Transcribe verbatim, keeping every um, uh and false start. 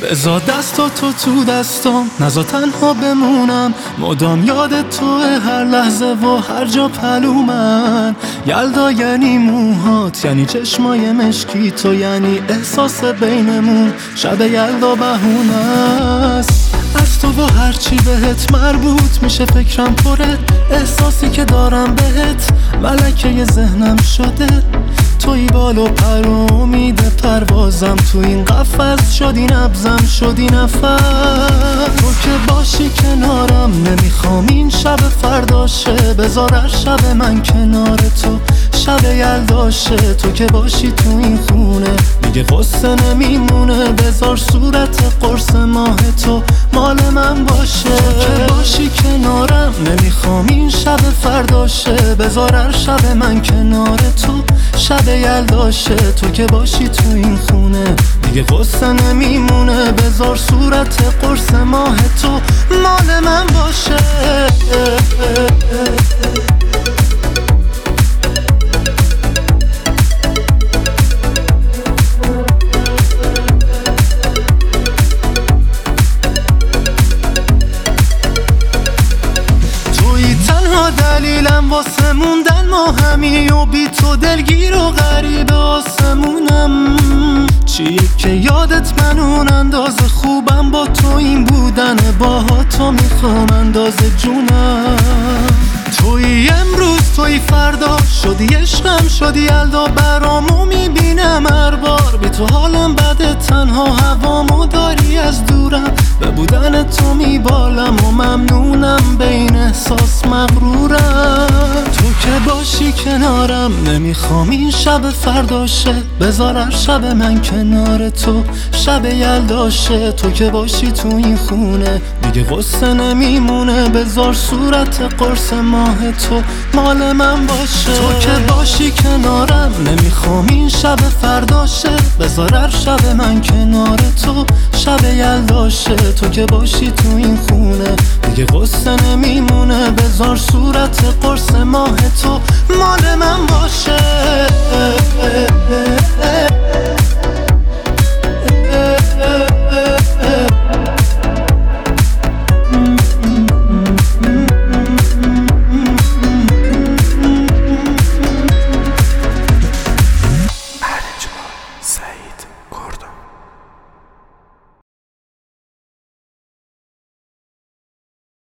بذار دستا تو تو دستام، نذار تنها بمونم، مدام یاد تو هر لحظه و هر جا پلومن. یلدا یعنی موهات، یعنی چشمای مشکی تو، یعنی احساس بینمون شب یلدا بهونه است. از تو و هرچی بهت مربوط میشه فکرم پره، احساسی که دارم بهت ملکه ذهنم شده. توی بال و پر و امید پروازم، تو این قفس شدی نبزم شدی نفس. تو که باشی کنارم نمیخوام این شب فرداشه، بذار هر شب من کنار تو شب یلداشه. تو که باشی تو این خونه دیگه قصه نمیمونه، بذار صورت قرص ماه تو مال من باشه. تو که باشی کنارم نمیخوام این شب فرداشه، بذار هر شب من کنار تو شب یلداشه. تو که باشی تو این خونه دیگه قصه نمیمونه، بذار صورت قرص ماه تو مال من باشه. دلیلم واسه موندن ما همی و بی تو دلگیر و غریب آسمونم. چیه که یادت من اون اندازه خوبم، با تو این بودن باها تو میخوام اندازه جونم. توی امروز توی فردا شدی عشقم شدی یلدا برامو میبینم هر بار. بی تو حالم بده تنها هوامو داری از دورم، به بودن تو میبالم و ممنونم به این احساس مغرورم. تو که باشی کنارم نمیخوام این شب فرداشه، بذار هر شب من کنار تو شب یلداشه. تو که باشی تو این خونه دیگه قصه نمیمونه، بذار صورت قرص ماه تو مال من باشه. تو که باشی کنارم نمیخوام این شب فرداشه، بذار هر شب من کنار تو شب یلداشه. تو که باشی تو این خونه دیگه قصه نمیمونه، بذار صورت قرص ماه تو مال من باشه.